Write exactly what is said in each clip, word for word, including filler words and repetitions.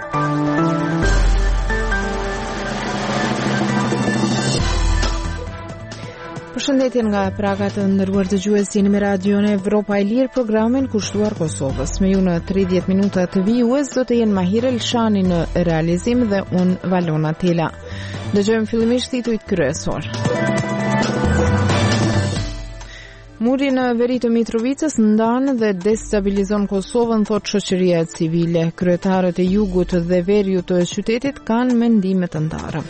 Përshëndetje nga Praga të nderuar dëgjues, jeni me Radion Evropa e Lirë, programin kushtuar Kosovës. Me ju në tridhjetë minuta të vijues do të jenë Mahir Elshani në realizim dhe unë Valona Tela. Dëgjojmë fillimisht titujt kryesor. Muri në veri të Mitrovicës ndan dhe destabilizon Kosovën, thot shoqëria civile. Kryetarët e jugut dhe veriut të qytetit kanë mendime të ndara.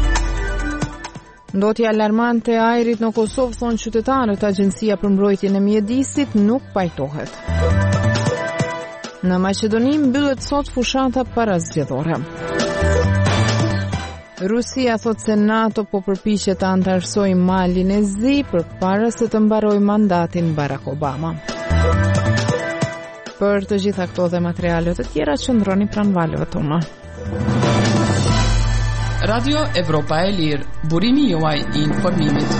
Ndotja alarmante e ajrit në Kosovë, thonë qytetarët, Agjencia për Mbrojtjen e Mjedisit nuk pajtohet. Në Maqedoni mbyllet sot fushata parazgjedhore. Rusia thot se NATO po përpiqet të antarësojë Malin e Zi përpara se të mbarojë mandatin Barack Obama. Për të gjitha këto dhe materiale të tjera, qëndroni pranë valëve tona. Radio Evropa e Lirë, burimi juaj i informimit.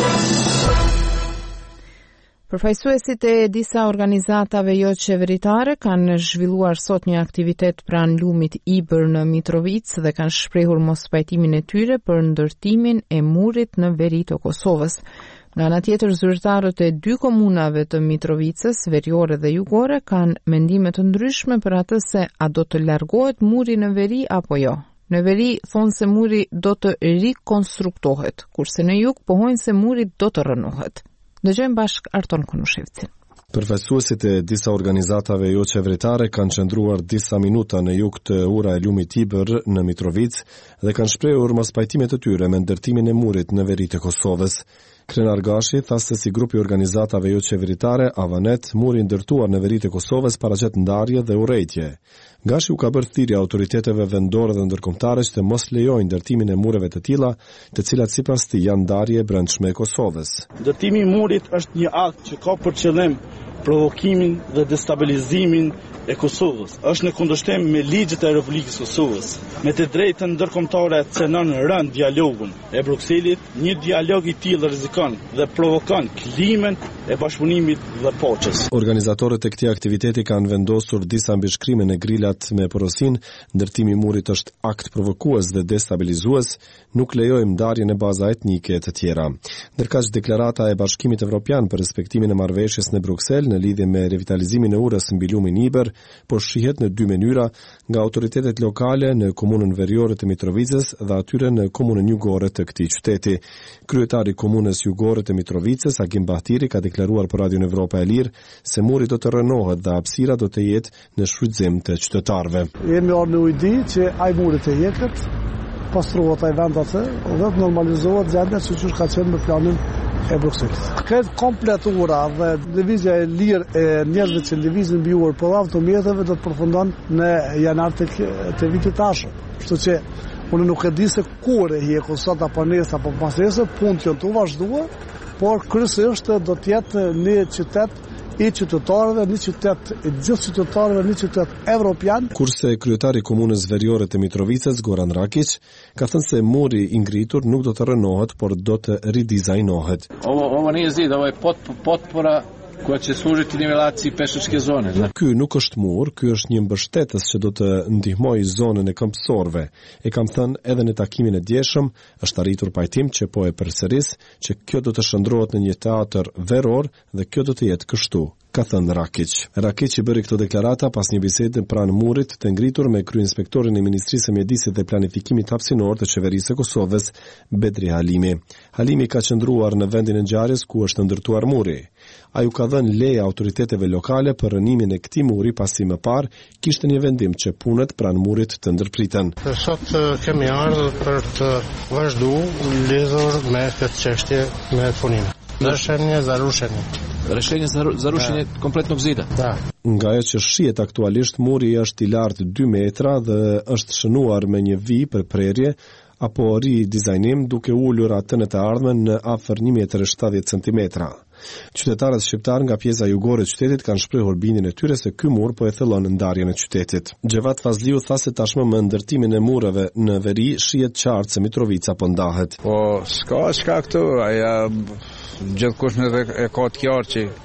Përfaqësuesit e disa organizatave jo qeveritare kanë zhvilluar sot një aktivitet pranë lumit Ibër në Mitrovicë dhe kanë shprehur mospajtimin e tyre për ndërtimin e murit në veri të Kosovës. Nga ana tjetër, zyrtarët e dy komunave të Mitrovicës, veriore dhe jugore, kanë mendime të ndryshme për atë se a do të largohet muri në veri apo jo. Në veri thonë se muri do të rikonstruktohet, kurse në jug pohojnë se muri do të rënohet. Dëgjojmë bashkë Arton Kunushevcin. Përfaqësuesit e disa organizatave jo qeveritare kanë qëndruar disa minuta në jug të ura e lumit Ibër në Mitrovicë dhe kanë shprehur mospajtimet të tyre me ndërtimin e murit në veri të Kosovës. Krenar Gashi tha se si grupi organizatave jo qeveritare Avanet, muri ndërtuar në veri të Kosovës paraqet ndarje dhe urrejtje. Gashi u ka bërë thirrje autoriteteve vendore dhe ndërkombëtare që të mos lejojnë ndërtimin e mureve të tilla, të cilat sipas tij janë ndarje e brendshme e Kosovës. Ndërtimi i murit është një akt që ka për qëllim provokimin dhe destabilizimin e Kosovës. Është në kundërshtim me ligjet e Republikës Kosovës, me të drejtën ndërkombëtare cënon rënd dialogun e Brukselit. Një dialog i tillë rrezikon dhe provokon klimën e bashkëpunimit dhe paqes. Organizatorët e këtij aktiviteti kanë vendosur disa mbishkrime në grilat me porosin: ndërtimi i murit është akt provokues dhe destabilizues, nuk lejojmë ndarjen e baza etnike e të tjera. Ndërkaq deklarata e Bashkimit Evropian për respektimin e marrëveshjes në Bruksel në lidhje me revitalizimin e urës mbi lumin Ibër po shihet në dy mënyra, nga autoritetet lokale në komunën veriore të Mitrovicës dhe atyre në komunën jugore të këtij qyteti. Kryetari i komunës jugore të Mitrovicës, Agim Bahtiri, ka deklaruar për Radion Evropa e Lirë se muri do të rënohet dhe hapësira do të jetë në shfrytëzim të qytetarëve. Jemi orë në ujdi që ai muri të jekët, pastruohet ai vend atë dhe të normalizohet gjendja siç ka qenë në planin e Brukselit. Këtë komplet ura dhe lëvizja e lirë e njerëzve që lëvizin mbi urë për automjeteve do të përfundon në janar të, të vitit tashëm. Kështu që unë nuk e di se kur e hjeku sot apo nesër apo pas nesër, punët janë të vazhduar, por kryesisht do të jetë një qytet i qytetarëve, një qytet i gjithë qytetarëve, një qytet evropian. Kurse kryetari i komunës veriore të Mitrovicës, Goran Rakić, ka thënë se muri i ngritur nuk do të rënohet, por do të ridizajnohet. Ovo, ovo nije zid, ovo je pot, potpora koja će služiti nivelaciji pešačke zone. Ky nuk është mur, ky është një mbështetës që do të ndihmojë zonën e këmbësorëve. E kam thënë edhe në takimin e djeshëm, është arritur pajtim që po e përsëris që kjo do të shndrohet në një teatër veror dhe kjo do të jetë kështu, ka thënë Rakić. Rakić i bëri këto deklarata pas një bisede pranë murit të ngritur me kryeinspektorin e Ministrisë së Mjedisit dhe Planifikimit Hapësinor të Qeverisë së Kosovës, Bedri Halimi. Halimi ka qëndruar në vendin e ngjarjes ku është ndërtuar muri. Ai u ka dhënë leje autoriteteve lokale për rënimin e këtij muri pasi më parë kishte një vendim që punët pranë murit të ndërpriten. Sot kemi ardhur për të vazhduar lidhur me këtë çështje me punimin. Rëshenje za rušenje. Rešenje za, za rušenje kompletnog zida. Da. Nga ajo që shihet aktualisht, muri është i lartë dy metra dhe është shënuar me një vijë për prerje apo ridizajnim duke ulur atë në të ardhmen në afër një metër e shtatëdhjetë centimetra. Qytetarët shqiptar nga pjesa jugore e qytetit kanë shprehur bindjen e tyre se ky mur po e thellon ndarjen e qytetit. Xhevat Fazliu tha se tashmë me ndërtimin e mureve në veri shihet qartë se Mitrovica po ndahet. Po s'ka s'ka këtu, aja gjithkush më e ka të qartë që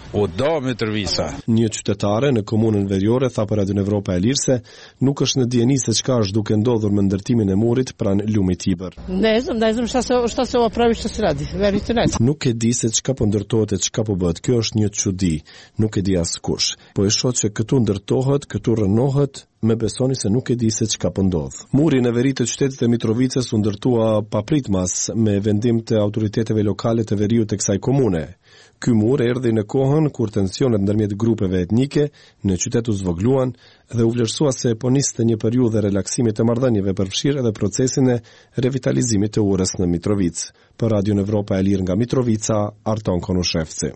O do Mitrovica. Një qytetare në komunën Veriore tha për Radion Evropa e Lirë se nuk është në dieni se çka është duke ndodhur me ndërtimin e murit pranë lumit Tiber. Ne znam, ne znam šta se šta se ovo pravi, šta se radi. Verujte ne. Nuk e di se çka po ndërtohet e çka po bëhet. Kjo është një çudi. Nuk e di askush. Po e shoh se këtu ndërtohet, këtu rënohet, me besoni se nuk e di se çka po ndodh. Muri në veri të qytetit të Mitrovicës u ndërtua papritmas me vendim të autoriteteve lokale të veriut të kësaj komune. Ky mur erdhi në kohën kur tensionet ndërmjet grupeve etnike në qytet u zvogluan dhe u vlerësua se po niste një periudhë relaksimit të marrëdhënieve përfshirë edhe procesin e revitalizimit të urës në Mitrovicë. Për Radion Evropa e Lirë nga Mitrovica, Arton Konushevci.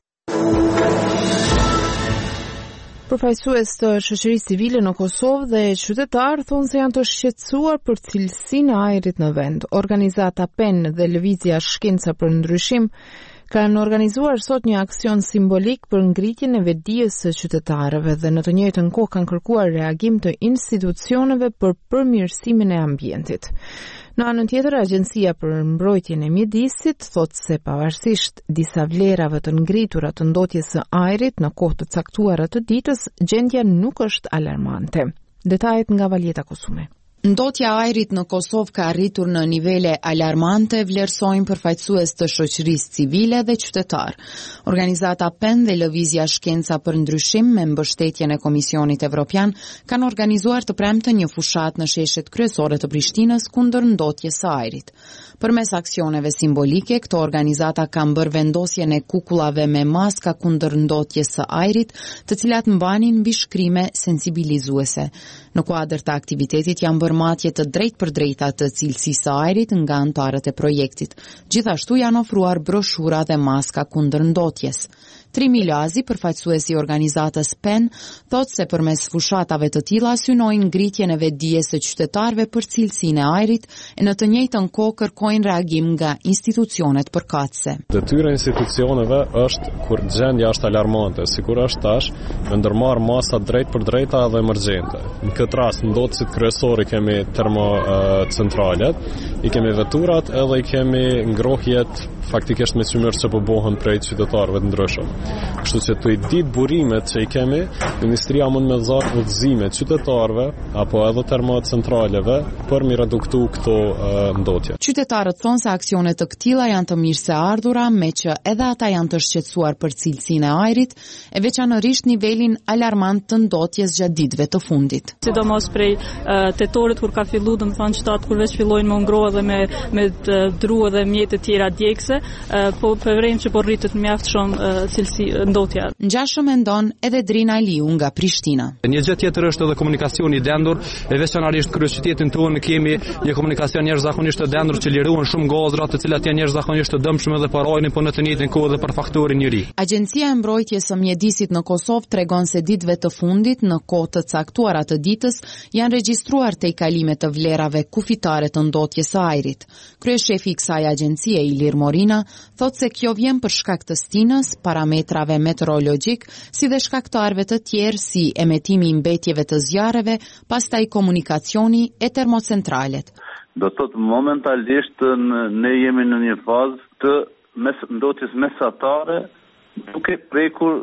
Përfaqësues të shoqërisë civile në Kosovë dhe qytetarë thonë se janë të shqetësuar për cilësinë e ajrit në vend. Organizata P E N dhe Lëvizja Shkenca për Ndryshim kanë organizuar sot një aksion simbolik për ngritjen e vetdijes së qytetarëve dhe në të njëjtën kohë kanë kërkuar reagim të institucioneve për përmirësimin e ambientit. Në anën tjetër, Agjencia për Mbrojtjen e Mjedisit thotë se pavarësisht disa vlerave të ngritura të ndotjes së ajrit në kohë të caktuara të ditës, gjendja nuk është alarmante. Detajet nga Valjeta Kosume. Ndotja e ajrit në Kosovë ka arritur në nivele alarmante, vlerësojnë përfaqësues të shoqërisë civile dhe qytetar. Organizata P E N dhe Lëvizja Shkenca për Ndryshim me mbështetjen e Komisionit Evropian kanë organizuar të premte një fushat në sheshet kryesore të Prishtinës kundër ndotjes së ajrit. Përmes aksioneve simbolike, këto organizata kanë bërë vendosjen e kukullave me maska kundër ndotjes së ajrit, të cilat mbanin mbi shkrime sensibilizuese. Në kuadër të aktivitetit janë bërë matje të drejt për drejta të cilësisë së ajrit nga anëtarët e projektit. Gjithashtu janë ofruar broshura dhe maska kundër ndotjes. Trimi Lazi, përfaqësuesi i organizatës P E N, thotë se përmes fushatave të tilla synojnë ngritjen e vetdijes së qytetarëve për cilësinë e ajrit e në të njëjtën kohë kërkojnë reagim nga institucionet përkatëse. Detyra e institucioneve është kur gjendja është alarmante, sikur është tash, me ndërmarr masa drejt për drejta dhe emergjente. Në këtë rast ndotësit kryesor i kemi termocentralet, i kemi veturat edhe i kemi ngrohjet faktikisht me çmyrë që po bëhen prej qytetarëve të ndryshëm. Kështu që të i ditë burimet që i kemi, Ministria mund me dhënë udhëzime qytetarëve apo edhe termocentraleve për mi reduktu këto uh, ndotje. Qytetarët thonë se aksionet të këtilla janë të mirë se ardhura, me që edhe ata janë të shqetësuar për cilësinë e ajrit, e veçanërisht nivelin alarmant të ndotjes gjatë ditëve të fundit. Sidomos prej uh, tetorit kur ka filluar, domethënë shtat kur veç fillojnë me ngrohë dhe me me drua dhe mjete të tjera djegëse, uh, po përvren që po rritet mjaft shumë uh, cilësi ndotja. Ngjashëm mendon edhe Drina Aliu nga Prishtina. Një gjë tjetër është edhe komunikacioni i dendur, e veçanërisht kryeqytetin tonë kemi një komunikacion jashtëzakonisht të dendur që liruan shumë gazra, të cilat janë jashtëzakonisht të dëmshme edhe për ajrin, po në të njëjtën kohë edhe për faktorin e ri. Agjencia e Mbrojtjes së Mjedisit në Kosovë tregon se ditëve të fundit në kohë të caktuara të ditës janë regjistruar tejkalime të vlerave kufitare të ndotjes së ajrit. Kryeshefi i kësaj agjencie, Ilir Morina, thotë se kjo vjen për shkak të stinës, parametrave meteorologjik, si dhe shkaktarëve të tjerë si emetimi i mbetjeve të zjarreve, pastaj komunikacioni e termocentralet. Do të thotë momentalisht ne jemi në një fazë të mes, ndotjes mesatare, duke prekur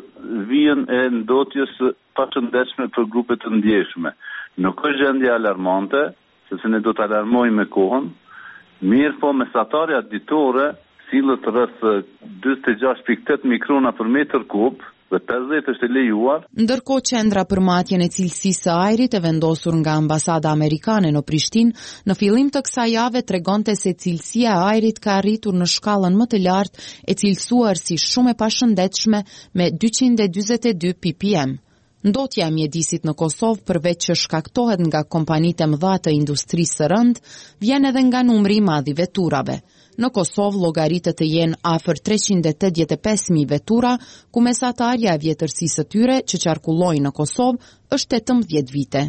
vijën e ndotjes paqëndetshme për grupe të ndjeshme. Nuk është gjendje alarmante, sepse ne do të alarmojmë me kohën, mirë po mesatarja ditore sillet rreth dyzet e gjashtë pikë tetë mikrona për metër kub dhe pesëdhjetë është e lejuar. Ndërkohë qendra për matjen e cilësisë së ajrit e vendosur nga ambasada amerikane në Prishtinë, në fillim të kësaj jave tregonte se cilësia e ajrit ka arritur në shkallën më të lartë e cilësuar si shumë e pashëndetshme me dyqind e dyzet e dy ppm. Ndotja e mjedisit në Kosovë, përveç që shkaktohet nga kompanitë e mëdha të industrisë së rënd, vjen edhe nga numri i madh i veturave. Në Kosovë llogaritet të jenë afër treqind e tetëdhjetë e pesë mijë vetura, ku mesatarja e vjetërsisë së tyre që qarkullojnë në Kosovë është tetëmbëdhjetë vite.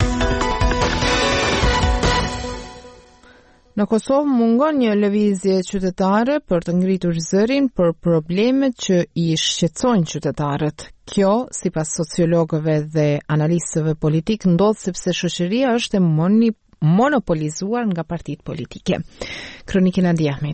Në Kosovë mungon një lëvizje qytetare për të ngritur zërin për problemet që i shqetësojnë qytetarët. Kjo, sipas sociologëve dhe analistëve politik, ndodh sepse shoqëria është e monopolizuar nga partitë politike. Kronikën e Andi Ahmetit.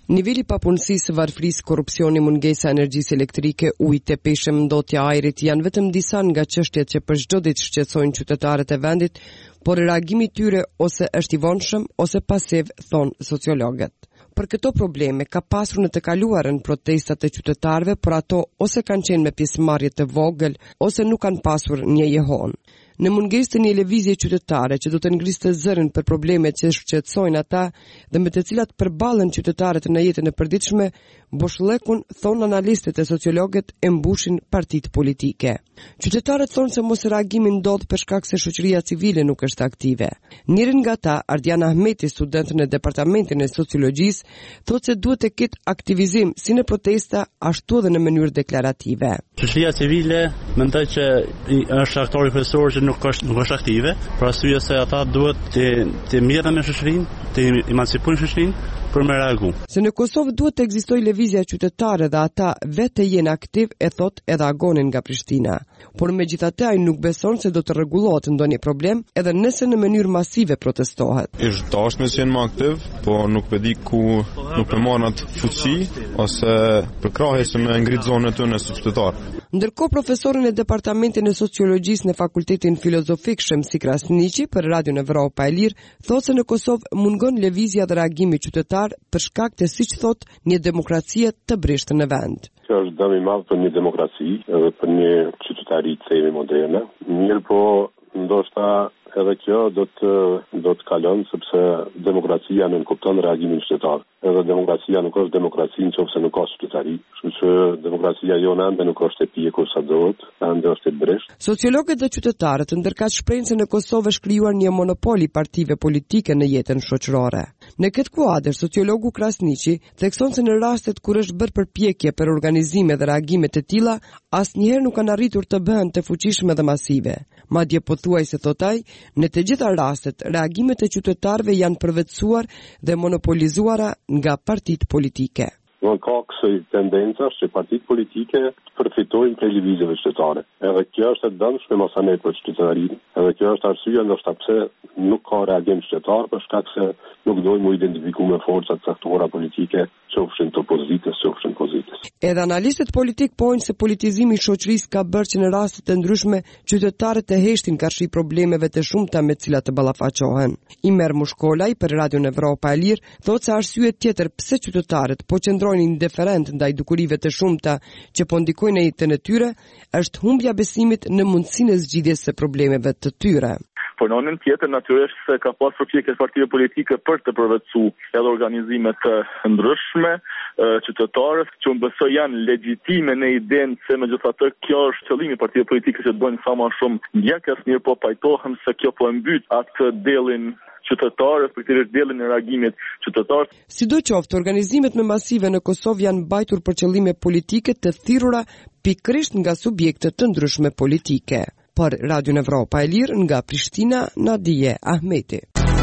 Niveli papunësisë, varfrisë, korrupsioni, mungesa e energjisë elektrike, ujë, tepeshëm, ndotja e ajrit janë vetëm disa nga çështjet që për çdo ditë shqetësojnë qytetarët e vendit, por reagimi i tyre ose është i vonshëm ose pasiv, thonë sociologët. Për këto probleme ka pasur në të kaluarën protestat e qytetarëve, por ato ose kanë qenë me pjesëmarrje të vogël ose nuk kanë pasur një jehon. Në mungesë të një lëvizje qytetare që do të ngristë zërin për problemet që shqetësojnë ata dhe me të cilat përballen qytetarët në jetën e përditshme, boshllëkun, thonë analistët e sociologët, e mbushin partitë politike. Qytetarët thonë se mos reagimi ndodh për shkak se shoqëria civile nuk është aktive. Njërin nga ta, Ardian Ahmeti, student në departamentin e sociologjisë, thotë se duhet të ketë aktivizim si në protesta ashtu edhe në mënyrë deklarative. Shoqëria civile mendoj që është aktori kryesor që nuk është nuk është aktive, për arsye se ata duhet të të mirën me shoqërinë, të emancipojnë shoqërinë për me reagu. Se në Kosovë duhet të ekzistojë lëvizja qytetare dhe ata vetë jenë aktiv, e thot edhe Agonin nga Prishtina. Por megjithatë ai nuk beson se do të rregullohet ndonjë problem edhe nëse në mënyrë masive protestohet. Është dashme që jenë më aktiv, po nuk e di ku nuk e marrin atë fuqi ose përkrahjes se me ngrit zonën e tyre si qytetar. Ndërkohë profesorin e departamentin e sociologjisë në Fakultetin Filozofik Shemsi Krasniqi për Radion Evropa e Lirë thotë se në Kosovë mungon lëvizja dhe reagimi qytetar për shkak të, siç thot, një demokracie të brishtë në vend. Kjo është dëm i madh për një demokraci edhe për një qytetari të themi moderne. Mirë po, ndoshta edhe kjo do të do të kalon sepse demokracia nuk kupton reagimin qytetar. Edhe demokracia nuk është demokraci nëse nuk ka qytetari. Kështu që demokracia jone ende nuk është e pjekur sa duhet, ende është e brishtë. Sociologët dhe qytetarët ndërkaq shprehin se në Kosovë është krijuar një monopol i partive politike në jetën shoqërore. Në këtë kuadër, sociologu Krasniqi thekson se në rastet kur është bërë përpjekje për organizime dhe reagime të tilla, asnjëherë nuk kanë arritur të bëhen të fuqishme dhe masive. Madje pothuajse thot ai, në të gjitha rastet, reagimet e qytetarëve janë përvetësuar dhe monopolizuara nga partitë politike. Në ka kësaj tendencash që partitë politike përfitojnë prej lëvizjeve qytetare. Edhe kjo është e dëmshme mos anë për qytetarinë. Edhe kjo është arsyeja ndoshta pse nuk ka reagim qytetar për shkak se nuk dojnë mu identifiku me forcat caktuara politike, qofshin të opozitës, qofshin pozitës. Edhe analistët politik pojnë se politizimi i shoqërisë ka bërë që në raste të ndryshme qytetarët të heshtin karshi problemeve të shumta me të cilat të ballafaqohen. Imer Mushkolaj për Radion Evropa e Lirë thotë se arsye tjetër pse qytetarët po qëndrojnë indiferent ndaj dukurive të shumta që po ndikojnë në jetën e tyre është humbja besimit në mundësinë e zgjidhjes së problemeve të tyre. Por në anën tjetër natyrisht se ka pas përpjekje partive politike për të përvetësuar edhe organizime të ndryshme, qytetarës që unë besoj janë legjitime në idenë se megjithatë kjo është qëllimi i partive politike që të bëjnë sa më shumë ndjekës, mirë po pajtohem se kjo po e mbyt atë dellin qytetarë, respektivisht dellin e reagimit qytetar. Sidoqoftë, organizimet më masive në Kosovë janë mbajtur për qëllime politike të thirrura pikërisht nga subjekte të ndryshme politike. Për Radion Evropa e Lirë nga Prishtina, Nadije Ahmeti.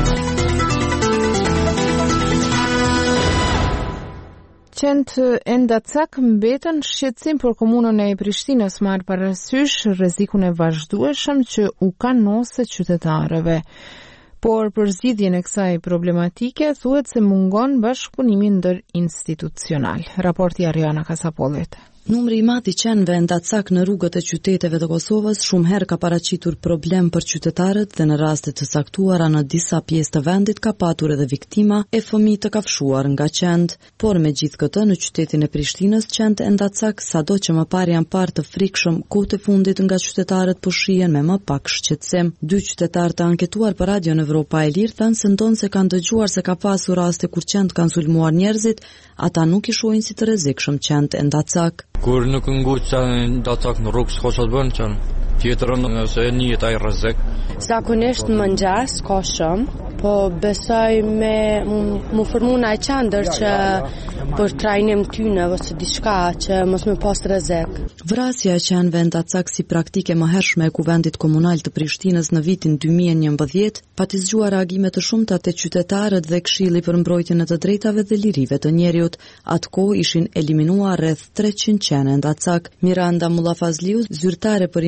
Qend Endacak mbetën shqetësim për komunën e Prishtinës marrë parasysh rrezikun e vazhdueshëm që u kanose qytetarëve. Por për zgjidhjen e kësaj problematike thuhet se mungon bashkëpunimi ndërinstitucional. Raporti Ariana Kasapollet. Numri i madh i qenëve Endacak në rrugët e qyteteve të Kosovës shumë herë ka paraqitur problem për qytetarët dhe në raste të saktuara në disa pjesë të vendit ka patur edhe viktima e fëmijë të kafshuar nga qend. Por megjithatë në qytetin e Prishtinës qend Endacak sado që më parë janë parë të frikshëm, kohët e fundit nga qytetarët po shihen me më pak shqetësim. Dy qytetarë të anketuar për Radion Evropa e Lirë thanë se ndonë se kanë dëgjuar se ka pasur raste kur qend kanë sulmuar njerëzit, ata nuk i shohin si të rrezikshëm qend Endacak. Kur nuk nguq qenë Endacak në rrugë, s'ka që të bënë qenë. Tjetërën nëse e njët ai rrezik. Zakonisht më mëngjes ka shumë, po besoj me mu formu në qendër që për trajnim tyne ose diçka që mos më pas rrezik. Vrasja e qenëve Endacak si praktike më hershme e Kuvendit Komunal të Prishtinës në vitin dy mijë e njëmbëdhjetë pati zgjuar reagime të shumta te qytetarët dhe Këshilli për mbrojtjen e të drejtave dhe lirive të njerëzit. Atkohë ishin eliminuar rreth treqind qenë Endacak. Miranda Mullafazliu, zyrtare për informim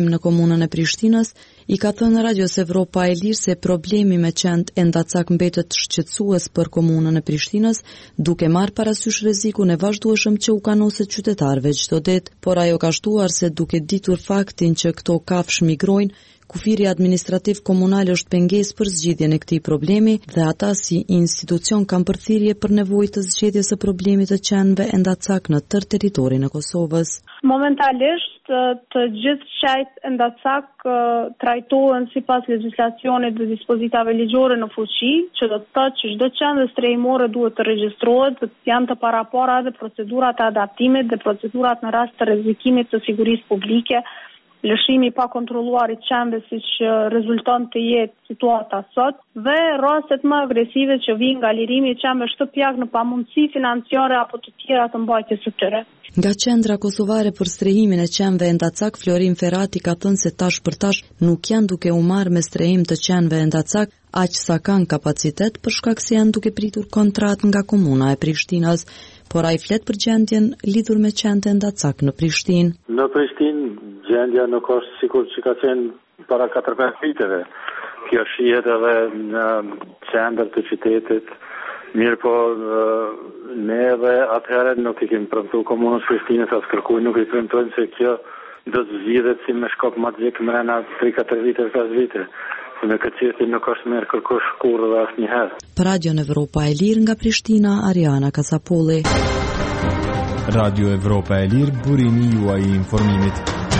ndryshim në komunën e Prishtinës, i ka thënë Radios Evropa e Lirë se problemi me qend e Ndacak mbetet shqetësues për komunën e Prishtinës, duke marrë parasysh rrezikun e vazhdueshëm që u kanoset qytetarëve çdo ditë, por ajo ka shtuar se duke ditur faktin që këto kafsh migrojnë, kufiri administrativ komunal është pengesë për zgjidhjen e këtij problemi dhe ata si institucion kanë përthirrje për nevojë të zgjedhjes së problemit të qenëve e Ndacak në tërë territorin e Kosovës. Momentalisht të gjithë qajt e Ndacak trajtohen sipas legjislacionit dhe dispozitave ligjore në fuqi, që do të thotë që çdo qenë strehimore duhet të regjistrohet, të janë të parapara dhe procedurat e adaptimit dhe procedurat në rast të rrezikimit të sigurisë publike, lëshimi pa kontrolluar i qenëve siç rezulton të jetë situata sot, dhe rastet më agresive që vijnë nga lirimi i qenëve shtëpiak në pamundësi financiare apo të tjera të mbajtjes së tyre. Nga Qendra Kosovare për strehimin e qenëve e Ndacak, Florin Ferrati ka thënë se tash për tash nuk janë duke u marrë me strehim të qenëve e Ndacak, aq sa kanë kapacitet për shkak se janë duke pritur kontratë nga komuna e Prishtinës, por ai flet për gjendjen lidhur me qenët e Ndacak në Prishtinë. Në Prishtinë gjendja nuk është sikur që ka qenë para katër pesë viteve. Kjo shihet edhe në qendër të qytetit. Mirë po, ne edhe atëherë nuk i kemi premtuar komunës Prishtinës as kërkuj, nuk i premtojmë se kjo do të zgjidhet si me shkop magjik mrena tre katër vite, pesë vite. Me këtë qështje nuk është merr kërkosh kurrë dhe asnjëherë. Për Radion Evropa e Lirë nga Prishtina, Ariana Kasapolli. Radio Evropa e Lirë, burimi juaj i informimit.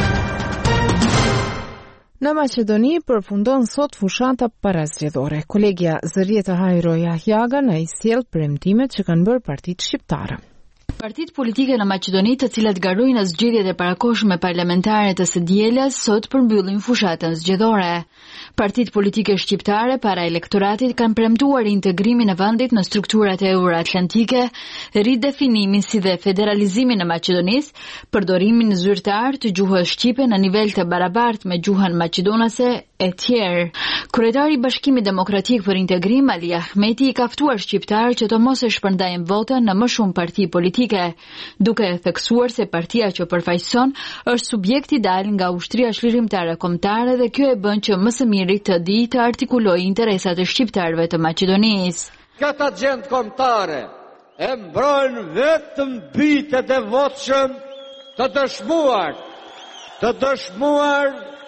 Në Maqedoni përfundon sot fushata parazgjedhore. Kolegja Zërjeta Hajro Jahjaga na i sjell premtimet që kanë bërë partitë shqiptare. Partitë politike në Maqedoni, të cilat garojnë në zgjedhjet e parakohshme parlamentare të së dielës, sot përmbyllin fushatën zgjedhore. Partitë politike shqiptare para elektoratit kanë premtuar integrimin e vendit në strukturat e euroatlantike, ridefinimin si dhe federalizimin e Maqedonisë, përdorimin zyrtar të gjuhës shqipe në nivel të barabartë me gjuhën maqedonase e tjerë. Kryetari i Bashkimit Demokratik për Integrim, Ali Ahmeti, i ka ftuar shqiptarë që të mos e shpërndajnë votën në më shumë parti politike, duke theksuar se partia që përfaqëson është subjekt i dalë nga ushtria çlirimtare kombëtare dhe kjo e bën që më së miri të di të artikulojë interesat e shqiptarëve të Maqedonisë. Këta gjendë kombëtare e mbrojnë vetëm bitet e votshëm të dëshmuar, të dëshmuar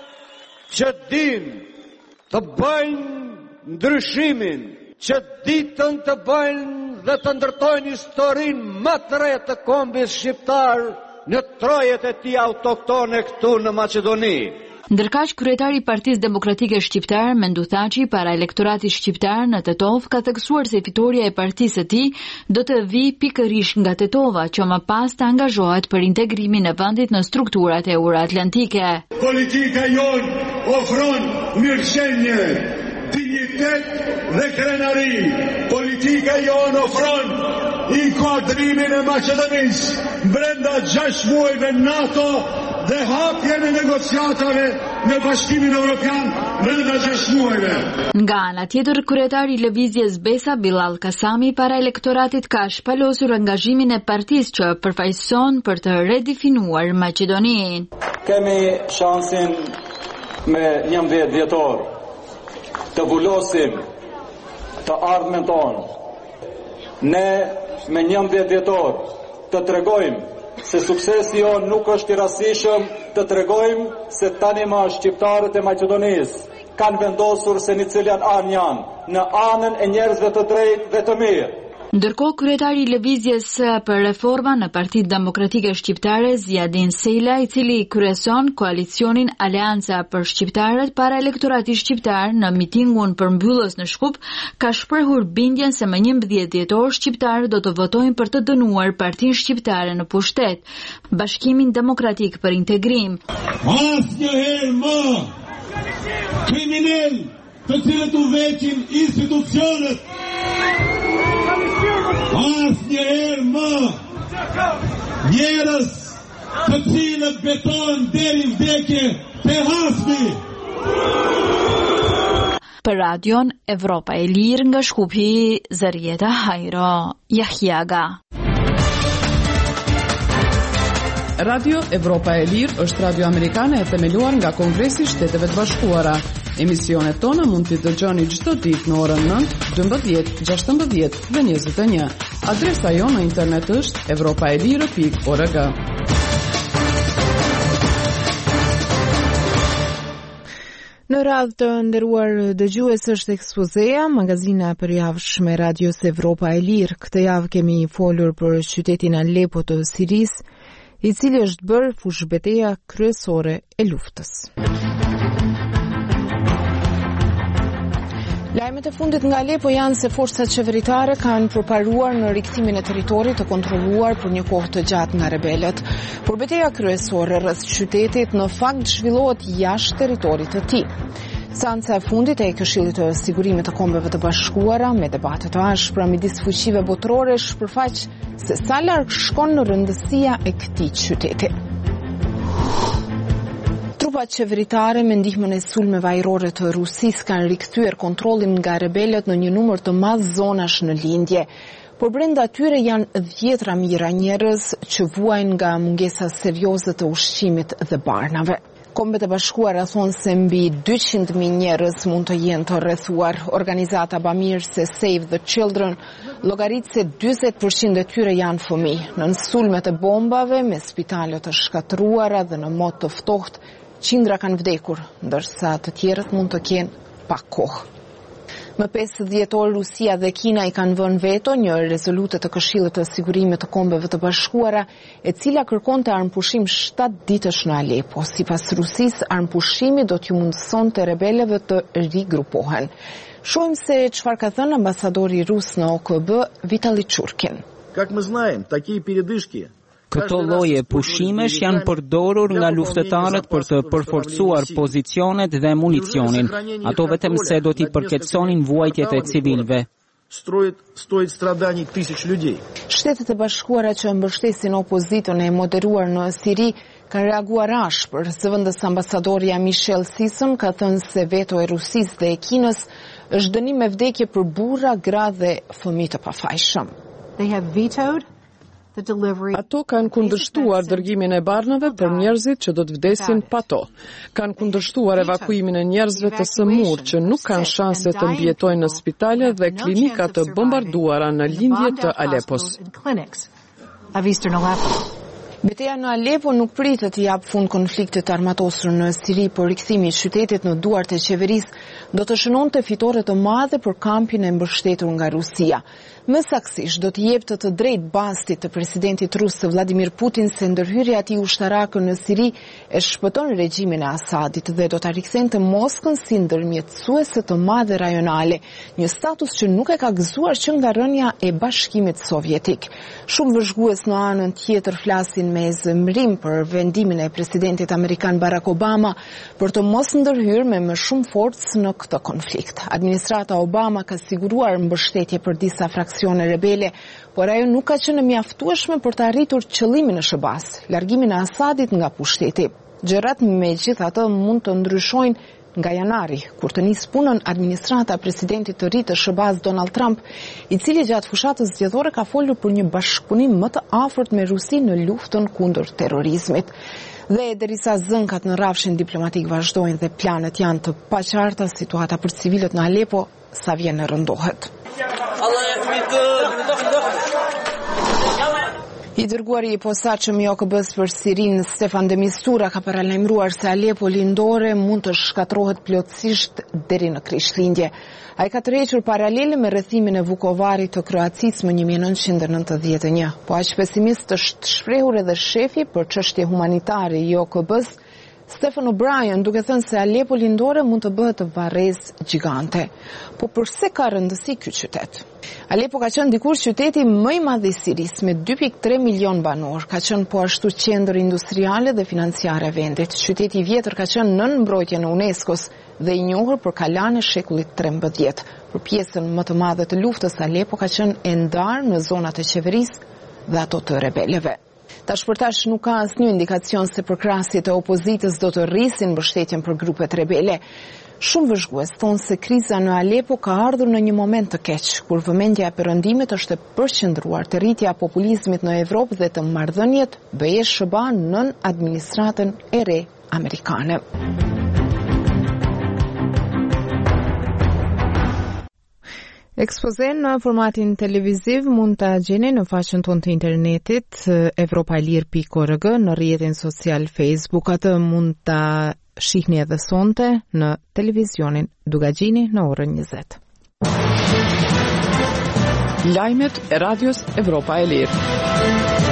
që din të bëjnë ndryshimin, që ditën të bëjnë dhe të ndërtojnë historinë më të re të kombit shqiptar në trojet e tij autoktone këtu në Maqedoni. Ndërkaq, kryetari i Partisë Demokratike Shqiptare, Mendu Thaçi, para elektoratit shqiptar në Tetov, ka theksuar se fitoria e partisë së tij do të vijë pikërisht nga Tetova, që më pas të angazhohet për integrimin e vendit në strukturat euroatlantike. Politika jonë ofron mirëqenie, dignitet dhe krenari. Politika jonë ofron inkuadrimin e Maqedonisë brenda gjashtë muajve NATO dhe hapjen e negociatave me Bashkimin Evropian brenda gjashtë muajve. Nga ana tjetër, kryetari i lëvizjes Besa, Bilal Kasami, para elektoratit ka shpalosur angazhimin e partisë që përfaqëson për të redefinuar Maqedoninë. Kemi shansin me njëmbëdhjetë dhjetor të vullosim të ardhmen tonë. Ne me njëmbëdhjetë dhjetor të tregojmë se suksesi jonë nuk është i rastishëm, të tregojmë se tani më shqiptarët e Maqedonisë kanë vendosur se në cilën anë janë, në anën e njerëzve të drejtë dhe të mirë. Ndërkohë, kryetari i lëvizjes për reforma në Partitë Demokratike Shqiptare, Ziadin Sela, i cili kryeson koalicionin Aleanca për Shqiptarët para elektoratit shqiptar në mitingun për mbyllës në Shkup, ka shprehur bindjen se më njëmbëdhjetë dhjetor shqiptarët do të votojnë për të dënuar Partinë Shqiptare në pushtet, Bashkimin Demokratik për Integrim. Asnjëherë më kriminal të cilët u veqin institucionet, asnjëherë më njerëz të cilët betohen deri në vdekje te hasmi. Për Radion Evropa e Lirë nga Shkupi, Zërjeta Hajro Jahjaga. Radio Evropa e Lirë është radio amerikane e themeluar nga Kongresi i Shteteve të Bashkuara. Emisionet tona mund t'i dëgjoni çdo ditë në orën nëntë, dymbëdhjetë, gjashtëmbëdhjetë dhe njëzet e një. Adresa jonë në internet është evropaelire pikë org. Në radhë të nderuar dëgjues është ekspozea, magazina përjavshme Radios Evropa e Lirë. Këtë javë kemi folur për qytetin Alepo të Sirisë, i cili është bërë fushbeteja kryesore e luftës. Lajmet e fundit nga Alepo janë se forcat qeveritare kanë përparuar në rikthimin e territorit të kontrolluar për një kohë të gjatë nga rebelët. Por betejë kryesore rreth qytetit në fakt zhvillohet jashtë territorit të tij. Seanca e fundit e Këshillit të Sigurimit të Kombeve të Bashkuara me debate të ashpra midis fuqive botërore shpërfaq se sa larg shkon në rëndësia e këtij qyteti. Trupat qeveritare me ndihmën e sulmeve ajrore të Rusisë kanë rikthyer kontrollin nga rebelët në një numër të madh zonash në lindje. Por brenda tyre janë dhjetra mijëra njerëz që vuajnë nga mungesa serioze të ushqimit dhe barnave. Kombet e Bashkuara thonë se mbi dyqind mijë njerëz mund të jenë të rrethuar. Organizata bamirëse Save the Children llogarit se njëzet përqind e tyre janë fëmijë. Në sulmet e bombave me spitale të shkatruara dhe në mod të ftohtë, qindra kanë vdekur, ndërsa të tjerët mund të kenë pak kohë. Më pesë dhjetor Rusia dhe Kina i kanë vënë veto një rezolutë të Këshillit të Sigurimit të Kombeve të Bashkuara, e cila kërkonte armpushim shtatë ditësh në Alepo. Sipas Rusisë, armpushimi do t'ju mundsonte rebelëve të rigrupohen. Shohim se çfarë ka thënë ambasadori rus në O K B, Vitali Churkin. Как мы знаем, такие передышки Këto lloje pushimesh janë përdorur nga luftëtarët për të përforcuar pozicionet dhe municionin. Ato vetëm se do t'i përkeçsonin vuajtjet e civilëve. Shtetet e Bashkuara që mbështesin opozitën e moderuar në Siri kanë reaguar ashpër. Zëvendës ambasadorja Michelle Sisson ka thënë se veto e Rusisë dhe e Kinës është dënim me vdekje për burra, gra dhe fëmijë të pafajshëm. They have vetoed Ato kanë kundërshtuar dërgimin e barnave për njerëzit që do të vdesin pa to. Kanë kundërshtuar evakuimin e njerëzve të sëmurë që nuk kanë shanse të mbjetojnë në spitale dhe klinika të bombarduara në lindje të Alepos. Betejë në Alepo nuk pritet të jap fund konfliktit armatosur në Siri, por rikthimi i qytetit në duart e qeverisë do të shënonte fitore të mëdha për kampin e mbështetur nga Rusia. Më saktësisht do të jepte të drejtë bastit të presidentit rus Vladimir Putin se ndërhyrja e tij ushtarake në Siri e shpëton regjimin e Asadit dhe do ta rikthente Moskën si ndërmjetësuese të madhe rajonale, një status që nuk e ka gëzuar që nga rënja e Bashkimit Sovjetik. Shumë vëzhgues në anën tjetër flasin me zemrim për vendimin e presidentit amerikan Barack Obama për të mos ndërhyrë me më shumë forcë në këtë konflikt. Administrata Obama ka siguruar mbështetje për disa fraksione rebele, por ajo nuk ka qenë mjaftueshme për të arritur qëllimin e Shëbas, largimin e Asadit nga pushteti. Gjërat megjithatë mund të ndryshojnë nga janari, kur të nis punën administrata presidentit të ri të Shëbaz Donald Trump, i cili gjatë fushatës zgjedhore ka folur për një bashkëpunim më të afërt me Rusinë në luftën kundër terrorizmit. Dhe derisa zënkat në rrafshin diplomatik vazhdojnë dhe planet janë të paqarta, situata për civilët në Alepo sa vjen e rëndohet. I dërguari i posaçëm i O K B-s për Sirinë, Stefan de Mistura, ka paralajmëruar se Alepo lindore mund të shkatërrohet plotësisht deri në krishtlindje. Ai ka tërhequr paralele me rrethimin e Vukovarit të Kroacisë më një mijë e nëntëqind e nëntëdhjetë e një. Po aq pesimist është shprehur edhe shefi për çështje humanitare i O K B-s, Stephen O'Brien, duke thënë se Alepo lindore mund të bëhet varrezë gjigante. Po përse ka rëndësi ky qytet? Alepo ka qenë dikur qyteti më i madh i Sirisë me dy pikë tre milion banor, ka qenë po ashtu qendër industriale dhe financiare e vendit. Qyteti i vjetër ka qenë nën mbrojtjen e UNESCO-s dhe i njohur për kalan e shekullit trembëdhjetë. Për pjesën më të madhe të luftës, Alepo ka qenë e ndarë në zonat e qeverisë dhe ato të rebelëve. Tash për tash nuk ka asnjë indikacion se përkrahësit e opozitës do të rrisin mbështetjen për grupet rebele. Shumë vëzhgues thonë se kriza në Alepo ka ardhur në një moment të keq, kur vëmendja e perëndimit është e përqendruar te rritja e populizmit në Evropë dhe të marrëdhëniet B E S H B A nën administratën e re amerikane. Ekspozen në formatin televiziv mund ta gjeni në faqen tonë të internetit evropaelir pikë org, në rrjetin social Facebook. Atë mund ta shihni edhe sonte në televizionin Dugagjini në orën njëzet. Lajmet e radios Evropa e Lirë.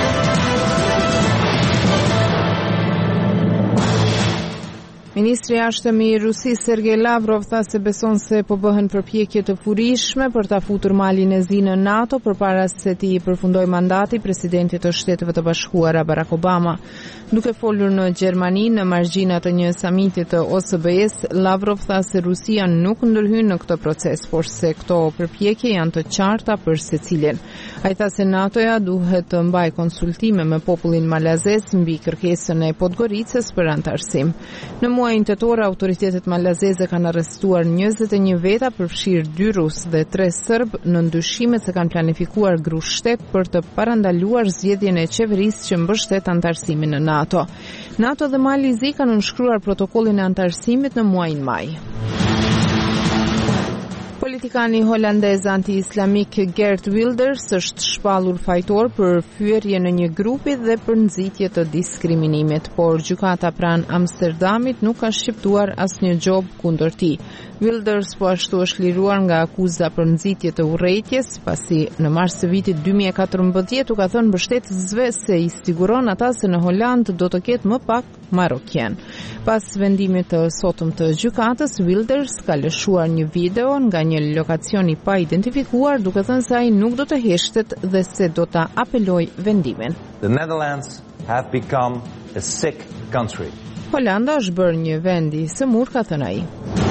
Ministri i Jashtëm i Rusisë Sergej Lavrov tha se beson se po bëhen përpjekje të furishme për ta futur Malin e Zi në NATO përpara se t'i përfundojë mandati presidentit të Shteteve të Bashkuara Barack Obama. Duke folur në Gjermani në margjina të një samiti të O S B E-s, Lavrov tha se Rusia nuk ndërhyn në këtë proces, por se këto përpjekje janë të qarta për secilin. Ai tha se NATO-ja duhet të mbajë konsultime me popullin malazez mbi kërkesën e Podgoricës për antarësim. Në muajin tetor, autoritetet malazeze kanë arrestuar njëzet e një veta, përfshirë dy rus dhe tre serb, në ndyshimet se kanë planifikuar grushtet për të parandaluar zgjedhjen e qeverisë që mbështet antarësimin në NATO. NATO dhe Mali i Zi kanë nënshkruar protokollin e antarësimit në muajin maj. Politikani holandez anti-islamik Geert Wilders është shpallur fajtor për fyerje në një grupi dhe për nxitje të diskriminimit, por gjykata pranë Amsterdamit nuk ka shqiptuar asnjë gjob kundër tij. Wilders po ashtu është liruar nga akuza për nxitje të urrejtjes, pasi në mars të vitit dy mijë e katërmbëdhjetë u ka thënë mbështetësve se i siguron ata se në Holand do të ketë më pak marokien. Pas vendimit të sotëm të gjykatës, Wilders ka lëshuar një video nga një lokacion i pa identifikuar, duke thënë se ai nuk do të heshtet dhe se do ta apeloj vendimin. The Netherlands have become a sick country. Holanda është bërë një vend i sëmur, ka thënë ai.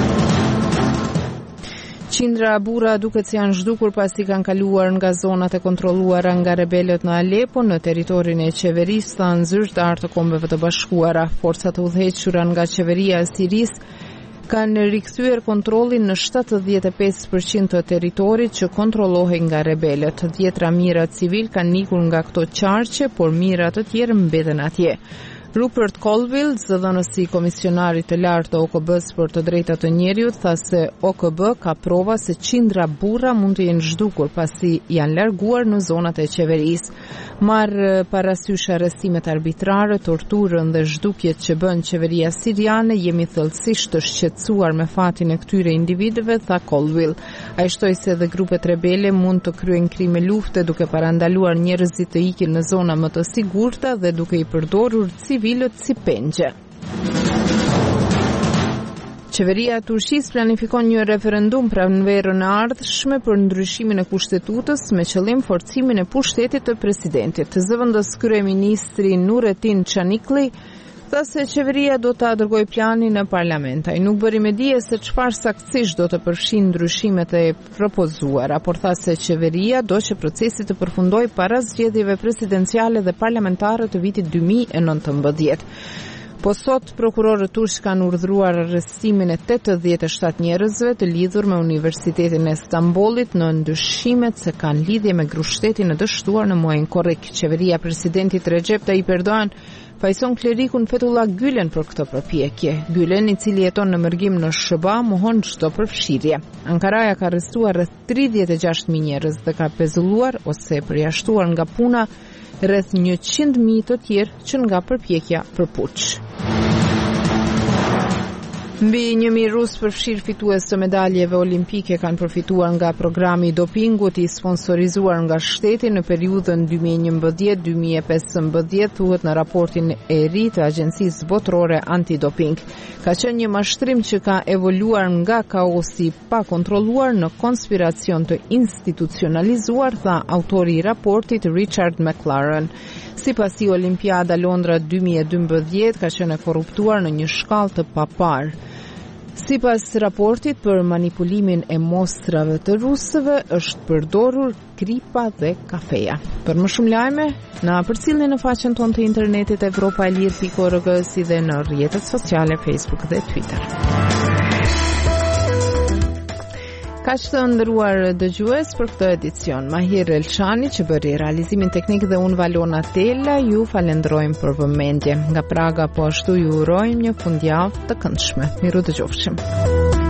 Qindra burra duket se janë zhdukur pasi kanë kaluar nga zonat e kontrolluara nga rebelët në Alepo në territorin e qeverisë, thanë zyrtar të Kombeve të Bashkuara. Forcat e udhëhequra nga qeveria e Sirisë kanë rikthyer kontrollin në shtatëdhjetë e pesë përqind të territorit që kontrollohej nga rebelët. Dhjetra mira civil kanë ikur nga këto qarqe, por mira të tjerë mbeten atje. Rupert Colville, zëdhënësi i komisionarit të lartë të O K B-s për të drejtat të njeriut, tha se O K B ka prova se qindra burra mund të jenë zhdukur pasi janë larguar në zonat e qeverisë. Marrë parasysh arrestimet arbitrare, torturën dhe zhdukjet që bën qeveria siriane, jemi thellësisht të shqetësuar me fatin e këtyre individëve, tha Colville. Ai shtoi se edhe grupet rebele mund të kryejnë krime lufte duke parandaluar njerëzit të ikin në zona më të sigurta dhe duke i përdorur civilët si pengje. Qeveria e Turqisë planifikon një referendum pranverën e ardhshme për ndryshimin e kushtetutës me qëllim forcimin e pushtetit të presidentit. Zëvendës kryeministri Nurettin Çanikli tha se qeveria do ta dërgojë planin në parlament. Ai nuk bëri me dije se çfarë saktësisht do të përfshijë ndryshimet e propozuara, por tha se qeveria do që procesi të përfundojë para zgjedhjeve presidenciale dhe parlamentare të vitit dy mijë e nëntëmbëdhjetë. Po sot, prokurorët turq kanë urdhëruar arrestimin e tetëdhjetë e shtatë njerëzve të lidhur me Universitetin e Stambollit në ndyshimet se kanë lidhje me grushtetin e dështuar në muajin korrik. Qeveria e presidentit Recep Tayyip Erdogan fajson klerikun Fethullah Gülen për këtë përpjekje. Gülen, i cili jeton në mërgim në S B A, mohon çdo përfshirje. Ankaraja ka arrestuar rreth tridhjetë e gjashtë mijë njerëz dhe ka pezulluar ose përjashtuar nga puna rreth njëqind mijë të tjerë që nga përpjekja për puç. Mbi një mijë rus përfshirë fitues të medaljeve olimpike kanë përfituar nga programi i dopingut i sponsorizuar nga shteti në periudhën dy mijë e njëmbëdhjetë dy mijë e pesëmbëdhjetë, thuhet në raportin e ri të Agjencisë Botërore Antidoping. Ka qenë një mashtrim që ka evoluar nga kaosi pa kontrolluar në konspiracion të institucionalizuar, tha autori i raportit Richard McLaren. Sipasi Olimpiada Londra dy mijë e dymbëdhjetë ka qenë e korruptuar në një shkallë të papar. Sipas raportit për manipulimin e mostrave të rusëve është përdorur kripa dhe kafeja. Për më shumë lajme, na përcillni në faqen tonë të internetit evropa e lirë pikë org si dhe në rrjetet sociale Facebook dhe Twitter. Kaq të nderuar dëgjues për këtë edicion. Mahir Elçani që bëri realizimin teknik dhe unë Valona Tella ju falenderojmë për vëmendje. Nga Praga po ashtu ju urojmë një fundjavë të këndshme. Miru dëgjofshim.